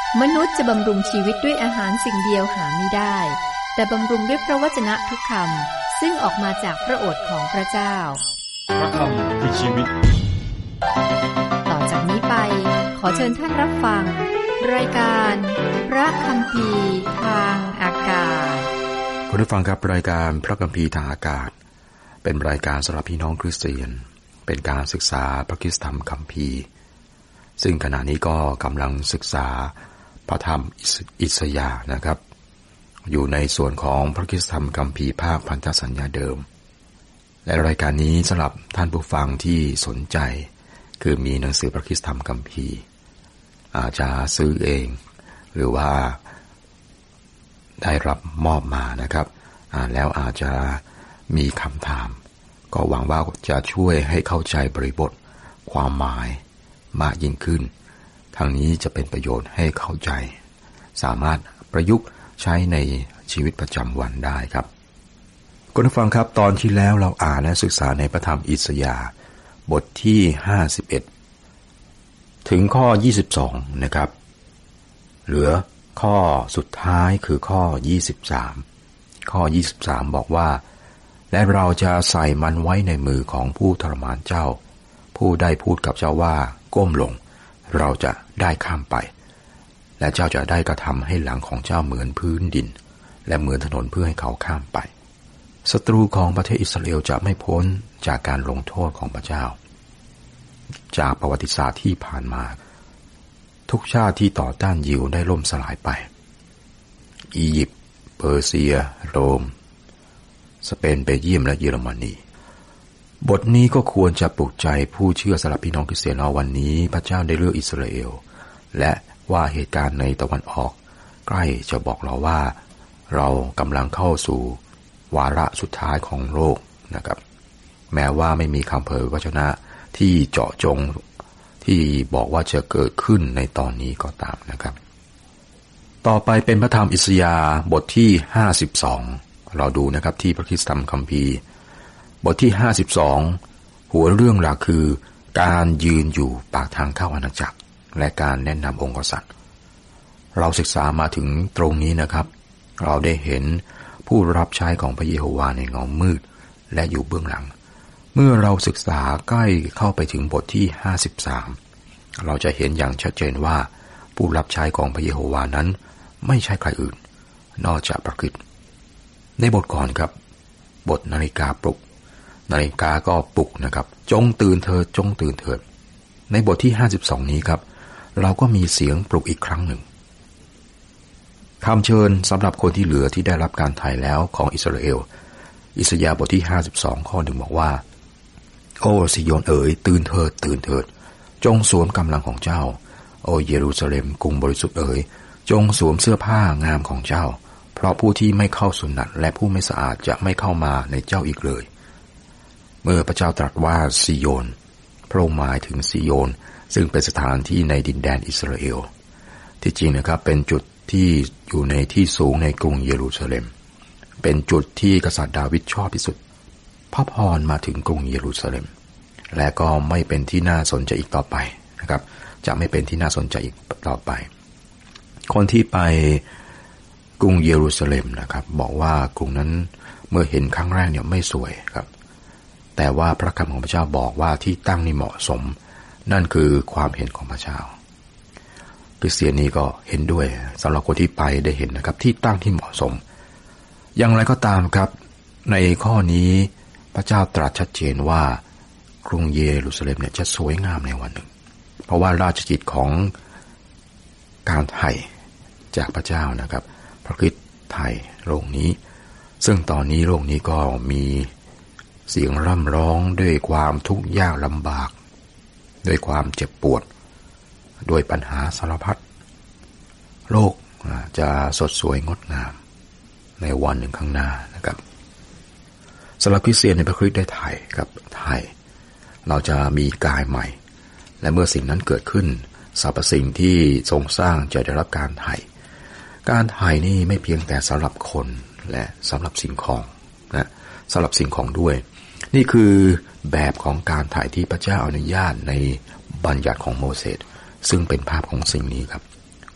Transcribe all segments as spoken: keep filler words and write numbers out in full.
มนุษย์จะบำรุงชีวิตด้วยอาหารสิ่งเดียวหาไม่ได้แต่บำรุงด้วยพระวจนะทุกคำซึ่งออกมาจากพระโอษฐ์ของพระเจ้าพระคำคือชีวิตต่อจากนี้ไปขอเชิญท่านรับฟังรายการพระคัมภีร์ทางอากาศคุณผู้ฟังครับรายการพระคัมภีร์ทางอากาศเป็นรายการสำหรับพี่น้องคริสเตียนเป็นการศึกษาพระคริสตธรรมคัมภีร์ซึ่งขณะนี้ก็กำลังศึกษาพระธรรมอิสยาห์นะครับอยู่ในส่วนของพระคริสตธรรมคัมภีร์ภาคพันธสัญญาเดิมและรายการนี้สำหรับท่านผู้ฟังที่สนใจคือมีหนังสือพระคริสตธรรมคัมภีร์อาจจะซื้อเองหรือว่าได้รับมอบมานะครับอ่านแล้วอาจจะมีคำถามก็หวังว่าจะช่วยให้เข้าใจบริบทความหมายมากยิ่งขึ้นทางนี้จะเป็นประโยชน์ให้เข้าใจสามารถประยุกต์ใช้ในชีวิตประจำวันได้ครับคุณผู้ฟังครับตอนที่แล้วเราอ่านและศึกษาในพระธรรมอิสยาห์บทที่ห้าสิบเอ็ดถึงข้อยี่สิบสองนะครับเหลือข้อสุดท้ายคือข้อยี่สิบสามข้อยี่สิบสามบอกว่าและเราจะใส่มันไว้ในมือของผู้ทรมานเจ้าผู้ได้พูดกับเจ้าว่าก้มลงเราจะได้ข้ามไปและเจ้าจะได้กระทำให้หลังของเจ้าเหมือนพื้นดินและเหมือนถนนเพื่อให้เขาข้ามไปศัตรูของประเทศอิสราเอลจะไม่พ้นจากการลงโทษของพระเจ้าจากประวัติศาสตร์ที่ผ่านมาทุกชาติที่ต่อต้านยิวได้ล่มสลายไปอียิปต์เปอร์เซียโรมสเปนเบลเยียมและเยอรมนีบทนี้ก็ควรจะปลุกใจผู้เชื่อสำหรับพี่น้องคริสเตียนว่าวันนี้พระเจ้าได้เลือกอิสราเอลและว่าเหตุการณ์ในตะวันออกใกล้จะบอกเราว่าเรากำลังเข้าสู่วาระสุดท้ายของโลกนะครับแม้ว่าไม่มีคำเผยวจนะที่เจาะจงที่บอกว่าจะเกิดขึ้นในตอนนี้ก็ตามนะครับต่อไปเป็นพระธรรมอิสยาห์บทที่ห้าสิบสองเราดูนะครับที่พระคริสตธรรมคัมภีร์บทที่ห้าสิบสองหัวเรื่องหลักคือการยืนอยู่ปากทางเข้าอาณาจักรและการแนะนำองค์กษัตริย์เราศึกษามาถึงตรงนี้นะครับเราได้เห็นผู้รับใช้ของพระเยโฮวาห์ในเงามืดและอยู่เบื้องหลังเมื่อเราศึกษาใกล้เข้าไปถึงบทที่ห้าสิบสามเราจะเห็นอย่างชัดเจนว่าผู้รับใช้ของพระเยโฮวาห์นั้นไม่ใช่ใครอื่นนอกจากพระคริสต์ในบทก่อนครับบทนาฬิกาปลุกนาฬิกาก็ปลุกนะครับจงตื่นเถิดจงตื่นเถิดในบทที่ห้าสิบสองนี้ครับเราก็มีเสียงปลุกอีกครั้งหนึ่งคำเชิญสำหรับคนที่เหลือที่ได้รับการไถ่แล้วของอิสราเอลอิสยาห์บทที่ห้าสิบสองข้อหนึ่งบอกว่าโอ้ซิโยนเอ๋ยตื่นเถิดตื่นเถิดจงสวมกำลังของเจ้าโอ้เยรูซาเล็มกรุงบริสุทธิ์เอ๋ยจงสวมเสื้อผ้างามของเจ้าเพราะผู้ที่ไม่เข้าสุนัตและผู้ไม่สะอาดจะไม่เข้ามาในเจ้าอีกเลยเมื่อพระเจ้าตรัสว่าซิโยนพระองค์หมายถึงซิโยนซึ่งเป็นสถานที่ในดินแดนอิสราเอลที่จริงนะครับเป็นจุดที่อยู่ในที่สูงในกรุงเยรูซาเล็มเป็นจุดที่กษัตริย์ดาวิดชอบที่สุดพระพรมาถึงกรุงเยรูซาเล็มและก็ไม่เป็นที่น่าสนใจอีกต่อไปนะครับจะไม่เป็นที่น่าสนใจอีกต่อไปคนที่ไปกรุงเยรูซาเล็มนะครับบอกว่ากรุงนั้นเมื่อเห็นครั้งแรกเนี่ยไม่สวยครับแต่ว่าพระคำของพระเจ้าบอกว่าที่ตั้งนี่เหมาะสมนั่นคือความเห็นของพระเจ้าคริสเตียนนี้ก็เห็นด้วยสำหรับคนที่ไปได้เห็นนะครับที่ตั้งที่เหมาะสมอย่างไรก็ตามครับในข้อนี้พระเจ้าตรัสชัดเจนว่ากรุงเยรูซาเล็มเนี่ยจะสวยงามในวันหนึ่งเพราะว่าราชกิจของการไถ่จากพระเจ้านะครับพระคริสต์ไถ่โลกนี้ซึ่งตอนนี้โลกนี้ก็มีเสียงร่ำร้องด้วยความทุกข์ยากลำบากด้วยความเจ็บปวดด้วยปัญหาสารพัดโลกจะสดสวยงดงามในวันหนึ่งข้างหน้านะครับสำหรับคริสเตียนในพระคริสต์ได้ไถ่กับไถ่เราจะมีกายใหม่และเมื่อสิ่งนั้นเกิดขึ้นสรรพสิ่งที่ทรงสร้างจะได้รับการไถ่การไถ่นี่ไม่เพียงแต่สำหรับคนและสำหรับสิ่งของนะสำหรับสิ่งของด้วยนี่คือแบบของการไถ่ที่พระเจ้าอนุญาตในบัญญัติของโมเสสซึ่งเป็นภาพของสิ่งนี้ครับ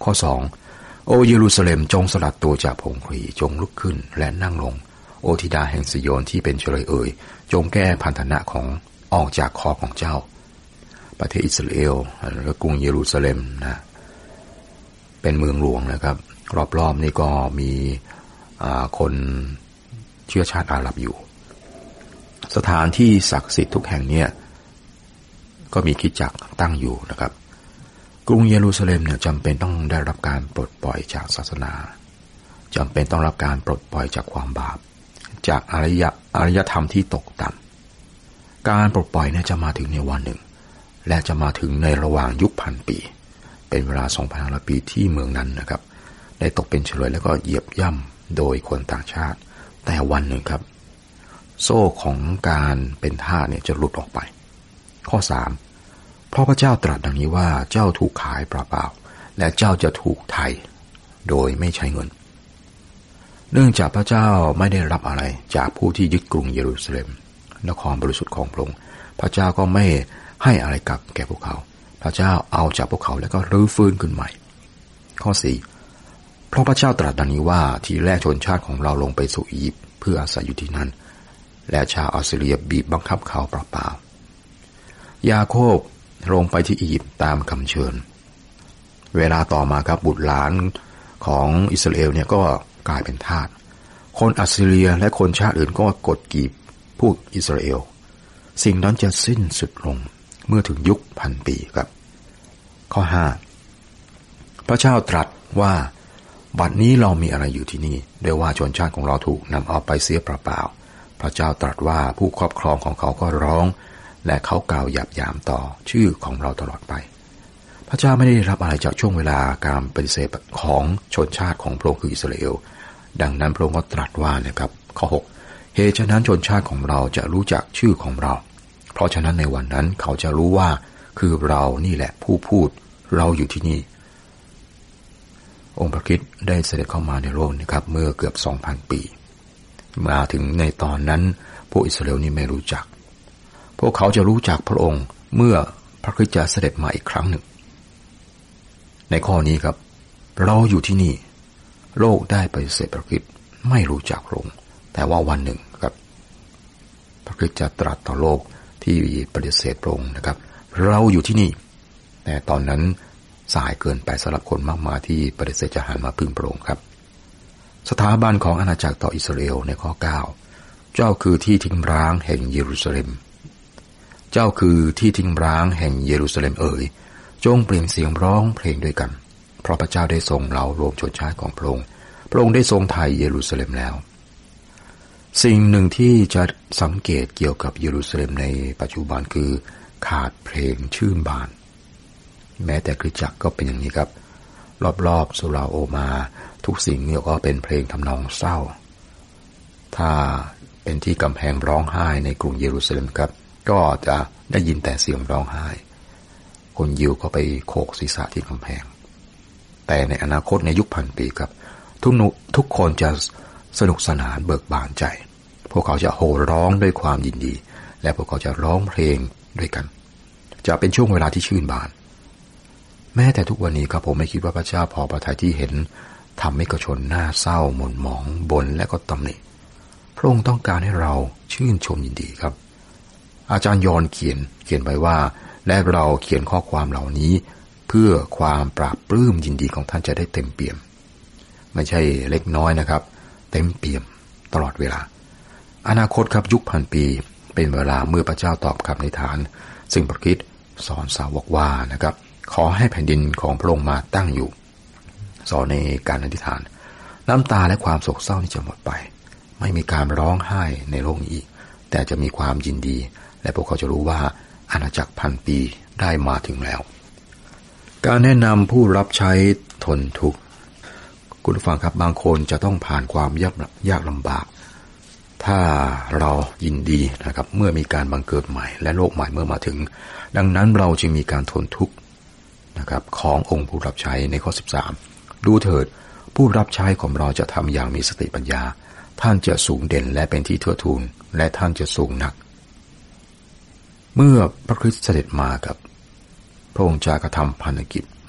ข้อสองโอเยรูซาเล็มจงสลัดตัวจากผงขรีจงลุกขึ้นและนั่งลงโอธิดาแห่งซิโยนที่เป็นเฉลยเอ่ยจงแก้พันธนะของออกจากคอของเจ้าประเทศอิสราเอลและกรุงเยรูซาเล็มนะเป็นเมืองหลวงนะครับรอบๆนี่ก็มีคนเชื้อชาติอาหรับอยู่สถานที่ศักดิ์สิทธิ์ทุกแห่งเนี่ยก็มีคริสตจักรตั้งอยู่นะครับกรุงเยรูซาเล็มเนี่ยจำเป็นต้องได้รับการปลดปล่อยจากศาสนาจำเป็นต้องรับการปลดปล่อยจากความบาปจากอารยอารยธรรมที่ตกต่ำการปลดปล่อยเนี่ยจะมาถึงในวันหนึ่งและจะมาถึงในระหว่างยุคพันปีเป็นเวลา สองพันห้าร้อย ปีที่เมืองนั้นนะครับได้ตกเป็นเฉลยแล้วก็เหยียบย่ำโดยคนต่างชาติแต่วันหนึ่งครับโซ่ของการเป็นทาสเนี่ยจะหลุดออกไปข้อสามเพราะพระเจ้าตรัสดังนี้ว่าเจ้าถูกขายเปล่าๆและเจ้าจะถูกไถ่โดยไม่ใช้เงินเนื่องจากพระเจ้าไม่ได้รับอะไรจากผู้ที่ยึดกรุงเยรูซาเล็มนครบริสุทธิ์ของพระองค์พระเจ้าก็ไม่ให้อะไรกลับแก่พวกเขาพระเจ้าเอาจากพวกเขาแล้วก็รื้อฟื้นขึ้นใหม่ข้อสี่เพราะพระเจ้าตรัสดังนี้ว่าทีแรกชนชาติของเราลงไปสู่อียิปต์เพื่ออาศัยอยู่ที่นั่นและชาวอัสซีเรียบีบบังคับเขาเปล่าๆยาโคบลงไปที่อียิปต์ตามคำเชิญเวลาต่อมาครับบุตรหลานของอิสราเอลเนี่ยก็กลายเป็นทาสคนอัสซีเรียและคนชาติอื่นก็กดขี่พวกอิสราเอลสิ่งนั้นจะสิ้นสุดลงเมื่อถึงยุคพันปีครับข้อห้าพระเจ้าตรัสว่าบัดนี้เรามีอะไรอยู่ที่นี่ด้วยว่าชนชาติของเราถูกนำเอาไปเสียเปล่าๆพระเจ้าตรัสว่าผู้ครอบครองของเขาก็ร้องและเขากล่าวหยาบหยามต่อชื่อของเราตลอดไปพระเจ้าไม่ได้รับอะไรจากช่วงเวลาการปฏิเสธของชนชาติของพระองค์คืออิสราเอลดังนั้นพระองค์ก็ตรัสว่านะครับข้อหกเหตุฉะนั้นชนชาติของเราจะรู้จักชื่อของเราเพราะฉะนั้นในวันนั้นเขาจะรู้ว่าคือเรานี่แหละผู้พูดเราอยู่ที่นี่องค์พระคริสต์ได้เสด็จเข้ามาในโลกนะครับเมื่อเกือบ สองพัน ปีมาถึงในตอนนั้นพวกอิสราเอลนี่ไม่รู้จักพวกเขาจะรู้จักพระองค์เมื่อพระคริสต์จะเสด็จมาอีกครั้งหนึ่งในข้อนี้ครับเราอยู่ที่นี่โลกได้ปฏิเสธพระคริสต์ไม่รู้จักพระองค์แต่ว่าวันหนึ่งครับพระคริสต์จะตรัสต่อโลกที่ปฏิเสธพระองค์นะครับเราอยู่ที่นี่แต่ตอนนั้นสายเกินไปสำหรับคนมากมายที่ปฏิเสธจะหันมาพึ่งพระองค์ครับสถาบันของอาณาจักรต่ออิสราเอลในข้อเก้าเจ้าคือที่ทิ้งร้างแห่งเยรูซาเล็มเจ้าคือที่ทิ้งร้างแห่งเยรูซาเล็มเอ๋ยจงเปล่งเสียงร้องเพลงด้วยกันเพราะพระเจ้าได้ทรงเหล่ารวมชนชาติของพระองค์พระองค์ได้ทรงไถ่เยรูซาเล็มแล้วสิ่งหนึ่งที่จะสังเกตเกี่ยวกับเยรูซาเล็มในปัจจุบันคือขาดเพลงชื่นบานแม้แต่คริสตจักรก็เป็นอย่างนี้ครับรอบๆสุราโอมาทุกสิ่งเนี่ยก็เป็นเพลงทำนองเศร้าถ้าเป็นที่กำแพงร้องไห้ในกรุงเยรูซาเล็มครับก็จะได้ยินแต่เสียงร้องไห้คนยิวก็ไปโขกศีรษะที่กำแพงแต่ในอนาคตในยุคพันปีครับทุกทุกคนจะสนุกสนานเบิกบานใจพวกเขาจะโห่ร้องด้วยความยินดีและพวกเขาจะร้องเพลงด้วยกันจะเป็นช่วงเวลาที่ชื่นบานแม้แต่ทุกวันนี้ครับผมไม่คิดว่าพระเจ้าพอพระทัยที่เห็นทำให้กชนหน้าเศร้าหม่นหมองบ่นและก็ตำหนิพระองค์ต้องการให้เราชื่นชมยินดีครับอาจารย์ยอห์นเขียนเขียนไว้ว่าและเราเขียนข้อความเหล่านี้เพื่อความปราบปลื้มยินดีของท่านจะได้เต็มเปี่ยมไม่ใช่เล็กน้อยนะครับเต็มเปี่ยมตลอดเวลาอนาคตครับยุคพันปีเป็นเวลาเมื่อพระเจ้าตอบคำอธิษฐานซึ่งพระคริสต์สอนสาวกว่านะครับขอให้แผ่นดินของพระองค์มาตั้งอยู่สอนในการอธิษฐานน้ำตาและความโศกเศร้านี่จะหมดไปไม่มีการร้องไห้ในโลกนี้อีกแต่จะมีความยินดีและพวกเขาจะรู้ว่าอาณาจักรพันปีได้มาถึงแล้วการแนะนำผู้รับใช้ทนทุกข์คุณผู้ฟังครับบางคนจะต้องผ่านความยากยากลำบากถ้าเรายินดีนะครับเมื่อมีการบังเกิดใหม่และโลกใหม่เมื่อมาถึงดังนั้นเราจึงมีการทนทุกข์นะครับขององค์ผู้รับใช้ในข้อสิบสามดูเถิดผู้รับใช้ของเราจะทำอย่างมีสติปัญญาท่านจะสูงเด่นและเป็นที่เทิดทูนและท่านจะสูงนักเมื่อพระคริสต์เสด็จมากับพระองค์จะกระทำพันธกิจ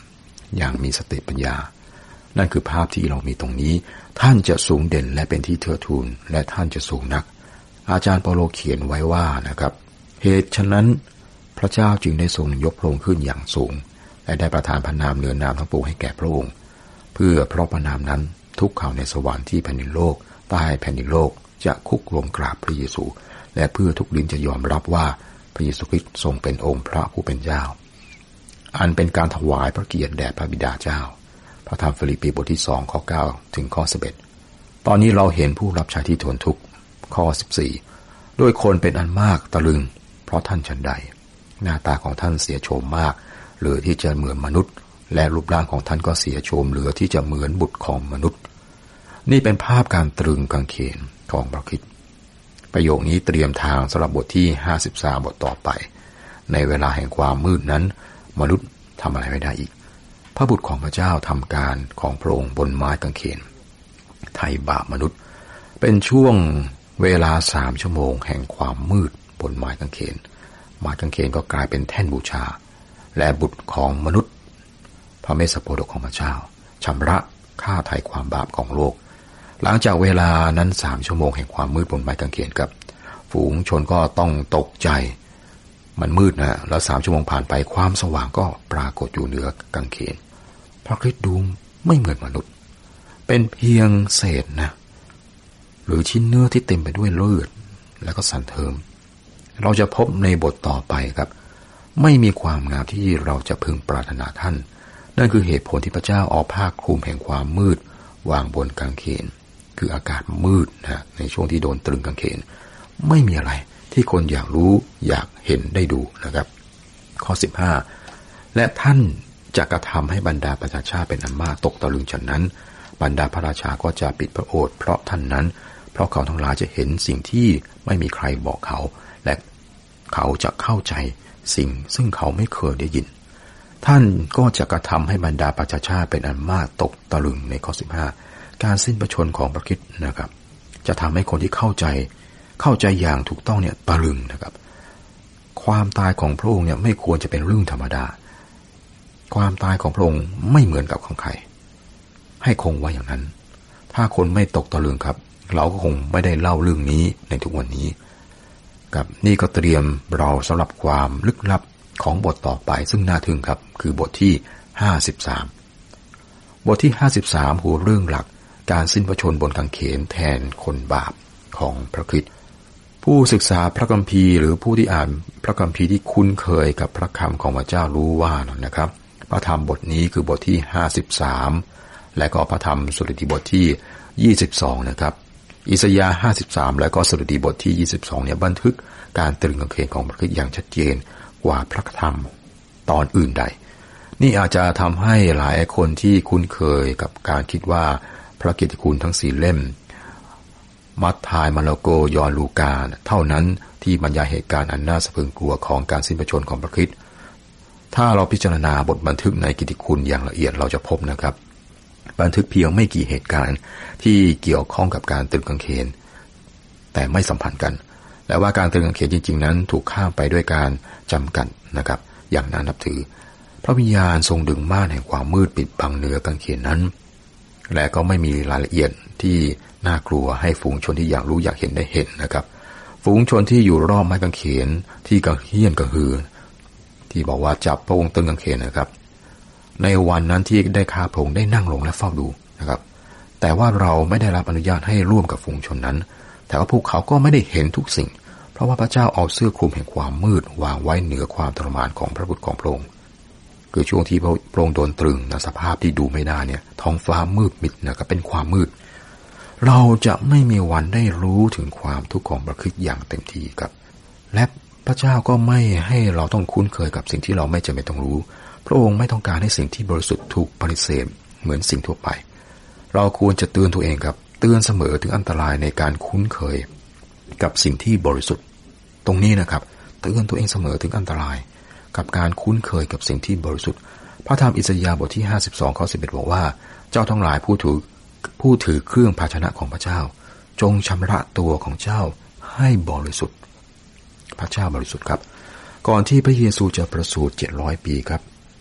อย่างมีสติปัญญานั่นคือภาพที่เรามีตรงนี้ท่านจะสูงเด่นและเป็นที่เทิดทูนและท่านจะสูงนักอาจารย์เปาโลเขียนไว้ว่านะครับเหตุฉะนั้นพระเจ้าจึงได้ทรงยกพระองค์ขึ้นอย่างสูงและได้ประทานพระนามเหนือนามทั้งปวงให้แก่พระองค์เพื่อเพราะพระนามนั้นทุกเขาในสวรรค์ที่แผ่นดินโลกใต้แผ่นดินโลกจะคุกลงกราบพระเยซูและเพื่อทุกลิ้นจะยอมรับว่าพระเยซูคริสต์ทรงเป็นองค์พระผู้เป็นเจ้าอันเป็นการถวายพระเกียรติแด่พระบิดาเจ้าพระธรรมฟิลิปปีบทที่สองข้อเก้าถึงข้อสิบเอ็ดตอนนี้เราเห็นผู้รับใช้ที่ทนทุกข์ข้อสิบสี่โดยคนเป็นอันมากตะลึงเพราะท่านฉันใดหน้าตาของท่านเสียโฉมมากเหลือที่จะเหมือนมนุษย์และรูปร่างของท่านก็เสียโฉมเหลือที่จะเหมือนบุตรของมนุษย์นี่เป็นภาพการตรึงกางเขนของพระคริสต์ประโยคนี้เตรียมทางสำหรับบทที่ห้าสิบสามบทต่อไปในเวลาแห่งความมืดนั้นมนุษย์ทำอะไรไม่ได้อีกพระบุตรของพระเจ้าทำการของพระองค์บนไม้กางเขนไถ่บาปมนุษย์เป็นช่วงเวลาสามชั่วโมงแห่งความมืดบนไม้กางเขนไม้กางเขนก็กลายเป็นแท่นบูชาและบุตรของมนุษย์พระเมสสโพดกของพระเจ้าชำระค่าไถ่ความบาปของโลกหลังจากเวลานั้นสามชั่วโมงแห่งความมืดบนไม้กางเขนกับฝูงชนก็ต้องตกใจมันมืดนะแล้วสามชั่วโมงผ่านไปความสว่างก็ปรากฏอยู่เหนือกางเขนพระคริสต์ดูไม่เหมือนมนุษย์เป็นเพียงเศษนะหรือชิ้นเนื้อที่เต็มไปด้วยเลือดแล้วก็สันเทิมเราจะพบในบทต่อไปครับไม่มีความงามที่เราจะพึงปรารถนาท่านนั่นคือเหตุผลที่พระเจ้าเอาผ้าคลุมแห่งความมืดวางบนกางเขนคืออากาศมืดนะในช่วงที่โดนตรึงกางเขนไม่มีอะไรที่คนอยากรู้อยากเห็นได้ดูนะครับข้อสิบห้าและท่านจะกระทำให้บรรดาประชาชาติเป็นอันมากตกตะลึงฉะนั้นบรรดาพระราชาก็จะปิดพระโอษฐ์เพราะท่านนั้นเพราะเขาทั้งหลายจะเห็นสิ่งที่ไม่มีใครบอกเขาและเขาจะเข้าใจสิ่งซึ่งเขาไม่เคยได้ยินท่านก็จะกระทำให้บรรดาประชาชาติเป็นอันมากตกตะลึงในข้อสิบห้าการสิ้นพระชนของพระคริสต์นะครับจะทำให้คนที่เข้าใจเข้าใจอย่างถูกต้องเนี่ยตะลึงนะครับความตายของพระองค์เนี่ยไม่ควรจะเป็นเรื่องธรรมดาความตายของพระองค์ไม่เหมือนกับของใครให้คงไว้อย่างนั้นถ้าคนไม่ตกตะลึงครับเราก็คงไม่ได้เล่าเรื่องนี้ในทุกวันนี้กับนี่ก็เตรียมเราสำหรับความลึกลับของบทต่อไปซึ่งน่าทึ่งครับคือบทที่ห้าสิบสามบทที่ห้าสิบสามหัวเรื่องหลักการสิ้นพระชนม์บนกางเขนแทนคนบาปของพระคริสต์ผู้ศึกษาพระคัมภีร์หรือผู้ที่อ่านพระคัมภีร์ที่คุ้นเคยกับพระคำของพระเจ้ารู้ว่านะครับพระธรรมบทนี้คือบทที่ห้าสิบสามและก็พระธรรมสดุดีบทที่ยี่สิบสองนะครับอิสยาห์ห้าสิบสามและก็สดุดีบทที่ยี่สิบสองเนี่ยบันทึกการตรึงกางเขนของพระคริสต์อย่างชัดเจนกว่าพระธรรมตอนอื่นใดนี่อาจจะทำให้หลายคนที่คุ้นเคยกับการคิดว่าพระกิตติคุณทั้งสี่เล่มมัทธิวมาระโกยอห์นลูกาเท่านั้นที่บรรยายเหตุการณ์อันน่าสะพรึงกลัวของการสิ้นพระชนม์ของพระคริสต์ถ้าเราพิจารณาบทบันทึกในกิตติคุณอย่างละเอียดเราจะพบนะครับบันทึกเพียงไม่กี่เหตุการณ์ที่เกี่ยวข้องกับการตรึงกางเขนแต่ไม่สัมพันธ์กันและว่าการตรึงกางเขนจริงๆนั้นถูกข้ามไปด้วยการจำกัดนะครับอย่างน่านับถือพระวิญญาณทรงดึงม่านแห่งความมืดปิดบังเหนือกางเขนนั้นและก็ไม่มีรายละเอียดที่น่ากลัวให้ฝูงชนที่อยากรู้อยากเห็นได้เห็นนะครับฝูงชนที่อยู่รอบไม้กางเขนที่กระเฮี้ยนกระหือที่บอกว่าจับพระองค์ตรึงกางเขนนะครับในวันนั้นที่ได้ข้าพระองค์ได้นั่งลงและเฝ้าดูนะครับแต่ว่าเราไม่ได้รับอนุญาตให้ร่วมกับฝูงชนนั้นแต่ว่าพวกเขาก็ไม่ได้เห็นทุกสิ่งเพราะว่าพระเจ้าเอาเสื้อคลุมแห่งความมืดวางไว้เหนือความทรมานของพระบุตรของพระองค์คือช่วงที่พระองค์โดนตรึงในสภาพที่ดูไม่ได้เนี่ยท้องฟ้ามืดมิดนะครับเป็นความมืดเราจะไม่มีวันได้รู้ถึงความทุกข์ของพระคริสต์อย่างเต็มที่ครับและพระเจ้าก็ไม่ให้เราต้องคุ้นเคยกับสิ่งที่เราไม่จำเป็นต้องรู้พระองค์ไม่ต้องการให้สิ่งที่บริสุทธิ์ถูกปฏิเสธเหมือนสิ่งทั่วไปเราควรจะเตือนตัวเองครับเตือนเสมอถึงอันตรายในการคุ้นเคยกับสิ่งที่บริสุทธิ์ตรงนี้นะครับเตือนตัวเองเสมอถึงอันตรายกับการคุ้นเคยกับสิ่งที่บริสุทธิ์พระธรรมอิสยาห์บทที่ห้าสิบสองข้อสิบเอ็ดบอกว่าเจ้าทั้งหลายผู้ถือผู้ถือเครื่องภาชนะของพระเจ้าจงชำระตัวของเจ้าให้บริสุทธิ์พระเจ้าบริสุทธิ์ครับก่อนที่พระเยซูจะประสูติเจ็ดร้อยปีครับ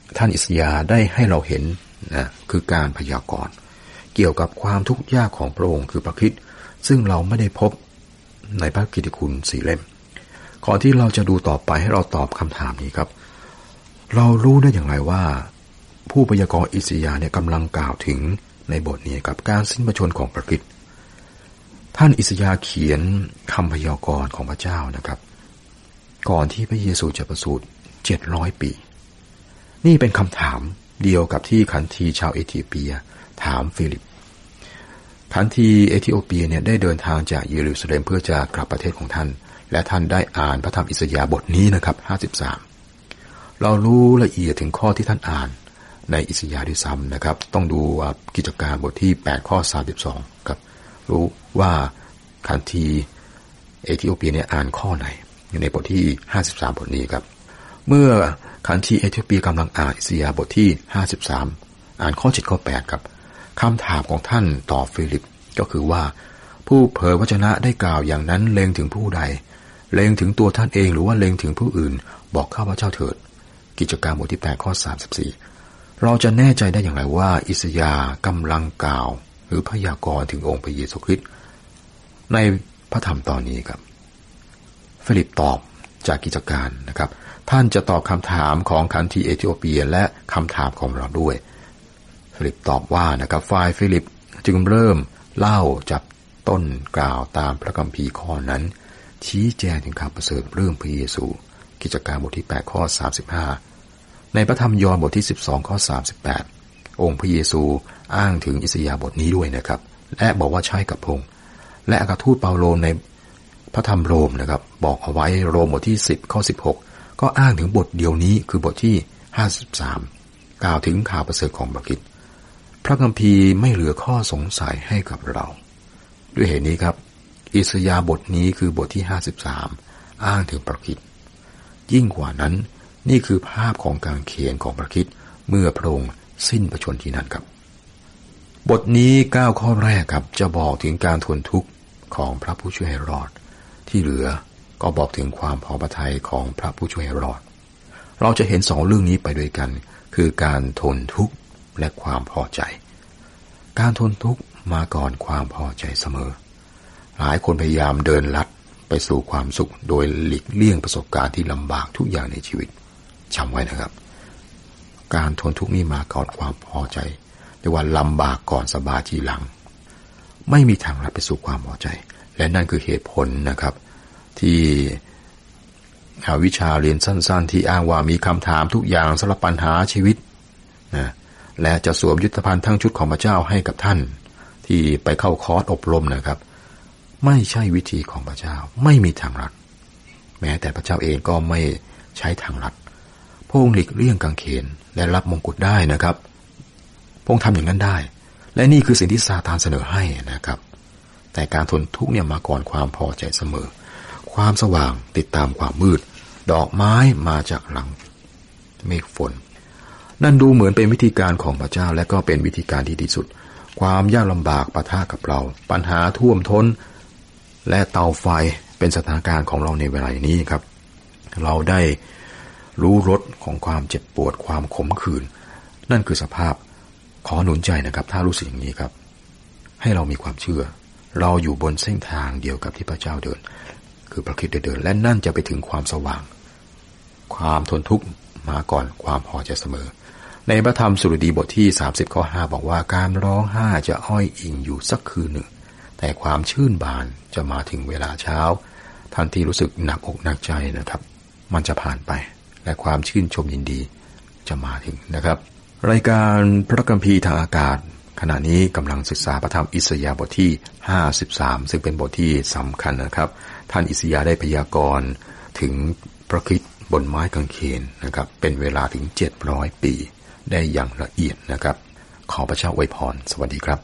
ท่านอิสยาห์ได้ให้เราเห็นนะคือการพยากรณ์เกี่ยวกับความทุกข์ยากของพระองค์คือพระคริสต์ซึ่งเราไม่ได้พบในพระกิตติคุณสี่เล่มก่อนที่เราจะดูต่อไปให้เราตอบคำถามนี้ครับเรารู้ได้อย่างไรว่าผู้พยากรณ์อิสยาห์เนี่ยกำลังกล่าวถึงในบทนี้กับการสิ้นพระชนม์ของพระคริสต์ท่านอิสยาห์เขียนคำพยากรณ์ของพระเจ้านะครับก่อนที่พระเยซูจะประสูติเจ็ดร้อยปีนี่เป็นคำถามเดียวกับที่ขันทีชาวเอธิโอเปียถามฟิลิปขันทีเอธิโอเปียเนี่ยได้เดินทางจากเยรูซาเล็มเพื่อจะกลับประเทศของท่านและท่านได้อ่านพระธรรมอิสยาห์บทนี้นะครับห้าสิบสามเรารู้ละเอียดถึงข้อที่ท่านอ่านในอิสยาห์ด้วยซ้ำนะครับต้องดูกิจการบทที่แปดข้อสามสิบสองครับรู้ว่าขันทีเอธิโอเปียเนี่ยอ่านข้อไหนอยู่ในบทที่ห้าสิบสามบทนี้ครับเมื่อขันทีเอธิโอเปียกำลังอ่านอิสยาห์บทที่ห้าสิบสามอ่านข้อเจ็ดข้อแปดครับคำถามของท่านต่อฟิลิปก็คือว่าผู้เผยวจนะได้กล่าวอย่างนั้นเล็งถึงผู้ใดเล็งถึงตัวท่านเองหรือว่าเล็งถึงผู้อื่นบอกข้าพเจ้าเถิดกิจการบทที่แปดข้อสามสิบสี่เราจะแน่ใจได้อย่างไรว่าอิสยาห์กำลังกล่าวหรือพยากรณ์ถึงองค์พระเยซูคริสต์ในพระธรรมตอนนี้ครับฟิลิปตอบจากกิจการนะครับท่านจะตอบคำถามของขันทีเอธิโอเปียและคำถามของเราด้วยฟิลิปตอบว่านะครับฝ่ายฟิลิปจึงเริ่มเล่าจากต้นกล่าวตามพระคัมภีร์ข้อนั้นชี้แจงถึงข่าวประเสริฐเรื่องพระเยซูกิจการบทที่แปดข้อสามสิบห้าในพระธรรมยอห์นบทที่สิบสองข้อสามสิบแปดองค์พระเยซูอ้างถึงอิสยาห์บทนี้ด้วยนะครับและบอกว่าใช่กับพระองค์และอัครทูตเปาโลในพระธรรมโรมนะครับบอกเอาไว้โรมบทที่สิบข้อสิบหกก็อ้างถึงบทเดียวนี้คือบทที่ห้าสิบสามกล่าวถึงข่าวประเสริฐของพระคริสต์พระคัมภีร์ไม่เหลือข้อสงสัยให้กับเราด้วยเหตุนี้ครับอิสยาห์บทนี้คือบทที่ห้าสิบสามอ้างถึงพระคริสต์ยิ่งกว่านั้นนี่คือภาพของกางเขนของพระคริสต์เมื่อพระองค์สิ้นพระชนม์ที่นั่นครับบทนี้เก้าข้อแรกครับจะบอกถึงการทนทุกข์ของพระผู้ช่วยให้รอดที่เหลือก็บอกถึงความพอพระทัยของพระผู้ช่วยให้รอดเราจะเห็นสองเรื่องนี้ไปด้วยกันคือการทนทุกข์และความพอใจการทนทุกข์มาก่อนความพอใจเสมอหลายคนพยายามเดินลัดไปสู่ความสุขโดยหลีกเลี่ยงประสบการณ์ที่ลำบากทุกอย่างในชีวิตจำไว้นะครับการทนทุกข์นี้มาก่อนความพอใจเรียกว่าลำบากก่อนสบายทีหลังไม่มีทางลัดไปสู่ความพอใจและนั่นคือเหตุผลนะครับที่วิชาเรียนสั้นๆที่อ้างว่ามีคำถามทุกอย่างสำหรับปัญหาชีวิตนะและจะสวมยุทธภัณฑ์ทั้งชุดของพระเจ้าให้กับท่านที่ไปเข้าคอร์สอบรมนะครับไม่ใช่วิธีของพระเจ้าไม่มีทางลัดแม้แต่พระเจ้าเองก็ไม่ใช้ทางลัดพระองค์หลีกเลี่ยงกางเขนและรับมงกุฎได้นะครับพระองค์ทำอย่างนั้นได้และนี่คือสิ่งที่ซาตานเสนอให้นะครับแต่การทนทุกข์เนี่ยมาก่อนความพอใจเสมอความสว่างติดตามความมืดดอกไม้มาจากหลังเมฆฝนนั่นดูเหมือนเป็นวิธีการของพระเจ้าและก็เป็นวิธีการที่ดีสุดความยากลำบากปะทะกับเราปัญหาท่วมท้นและเตาไฟเป็นสถานการณ์ของเราในเวลานี้ครับเราได้รู้รสของความเจ็บปวดความขมขื่นนั่นคือสภาพขอหนุนใจนะครับถ้ารู้สึกอย่างนี้ครับให้เรามีความเชื่อเราอยู่บนเส้นทางเดียวกับที่พระเจ้าเดินคือพระคริสต์เดินและนั่นจะไปถึงความสว่างความทนทุกข์มาก่อนความพอใจเสมอในพระธรรมสดุดีบทที่สามสิบข้อห้าบอกว่าการร้องไห้จะอ้อยอิงอยู่สักคืนหนึ่งแต่ความชื่นบานจะมาถึงเวลาเช้าทันทีรู้สึกหนักอกหนักใจนะครับมันจะผ่านไปและความชื่นชมยินดีจะมาถึงนะครับรายการพระคัมภีร์ทางอากาศขณะนี้กำลังศึกษาพระธรรมอิสยาห์บทที่ห้าสิบสามซึ่งเป็นบทที่สำคัญนะครับท่านอิสยาห์ได้พยากรณ์ถึงพระคริสต์บนไม้กางเขนนะครับเป็นเวลาถึงเจ็ดร้อยปีได้อย่างละเอียดนะครับขอพระเจ้าอวยพรสวัสดีครับ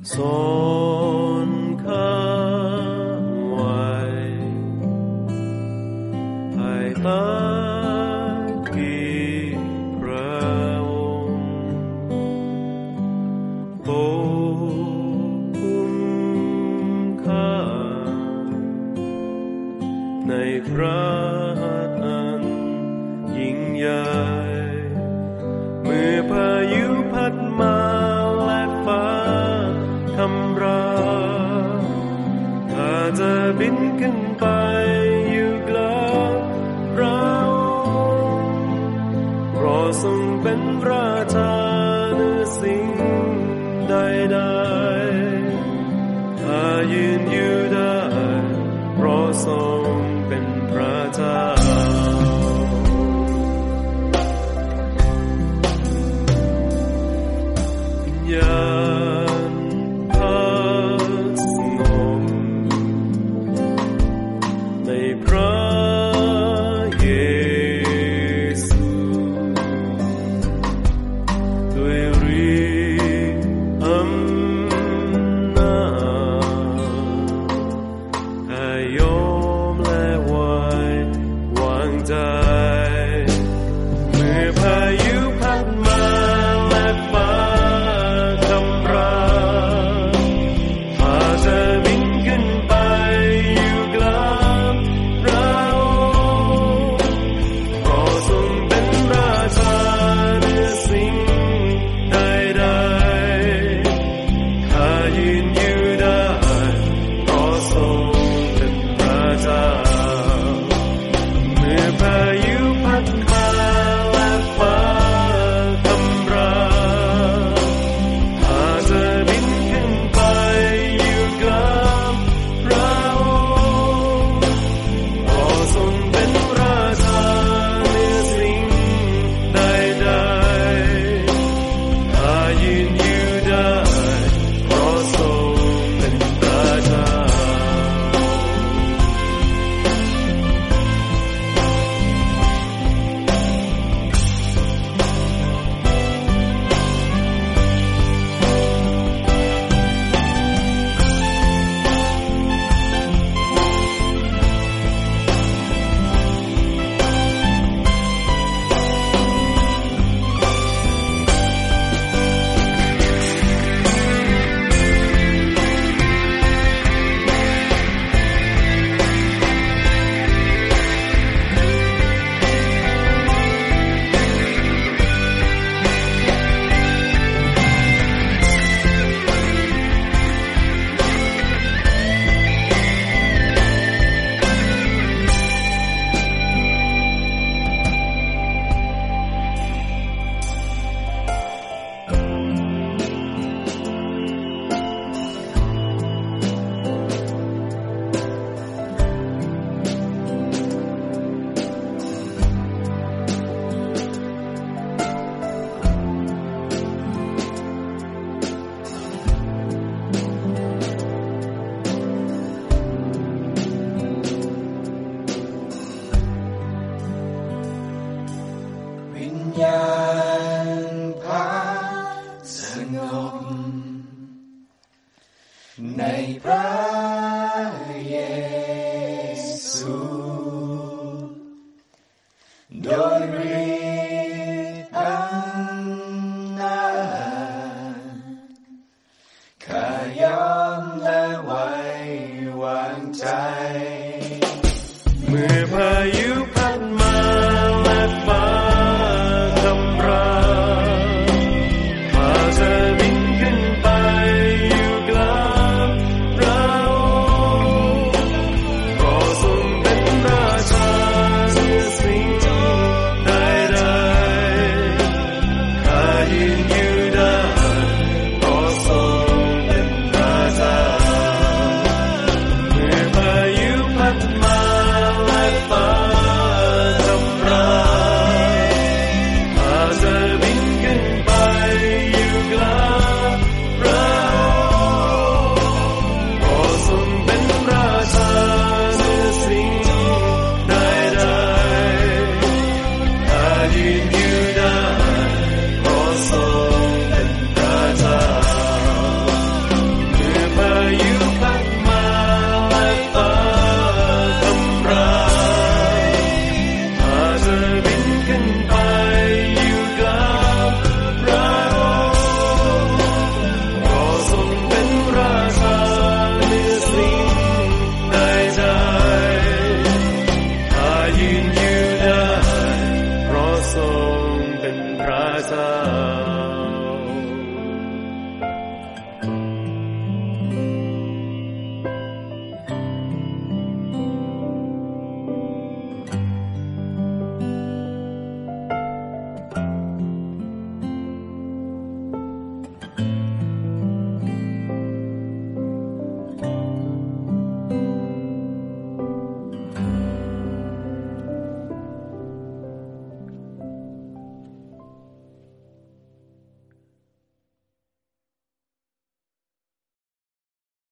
สอนข้าไว้ภายใต้ที่พระองค์ปกคุมข้าในพระหัตถ์อันยิ่งใหญ่เมื่อพายุพัดมาและฟ้าทำร้ายข้าจะบินขึ้นไปอยู่กลางพระองค์เพราะทรงเป็นราชาเหนือสิ่งใดๆข้ายืนอยู่ได้เพราะทรงเป็นพระเจ้าญาณพักสงบในพระเยซูด้วยฤทธิ์อำนาจให้ยอมและไว้วางใจเมื่อพายุพัดมาและฟ้าในพระเยซูโดยฤ